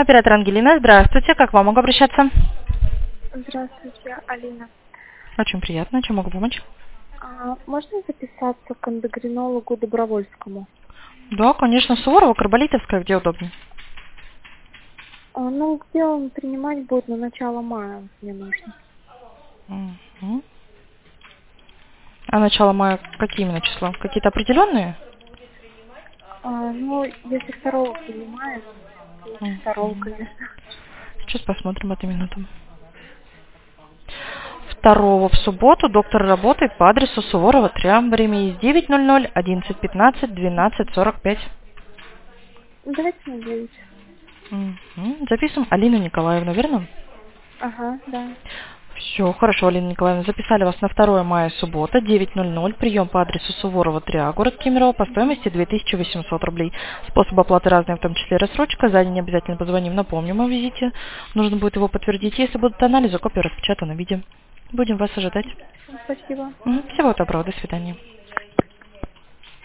Оператор Ангелина, здравствуйте. Как вам могу обращаться? Здравствуйте, Алина. Очень приятно. Чем могу помочь? Можно записаться к эндокринологу Добровольскому? Да, конечно, Суворова, Карболитовская, где удобнее. Где он принимать будет на начало мая, мне нужно. Мгм. А начало мая какие именно числа? Какие-то определенные? Если второго принимает, то второго, Мгм. конечно. Сейчас посмотрим эту минуту. 2 в субботу доктор работает по адресу Суворова 3, время из 9:00, 11:15, 12:45. Давайте на 9. Записываем Алину Николаевну, верно? Ага, да. Все, хорошо, Алина Николаевна. Записали вас на 2 мая, суббота, 9:00. Прием по адресу Суворова 3, город Кемерово, по стоимости 2800 рублей. Способ оплаты разный, в том числе рассрочка. За день обязательно позвоним, напомним о визите. Нужно будет его подтвердить. Если будут анализы, копия распечатана в виде. Будем вас ожидать. Спасибо. Всего доброго, до свидания.